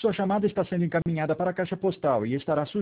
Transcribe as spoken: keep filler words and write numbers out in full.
Sua chamada está sendo encaminhada para a caixa postal e estará sujeita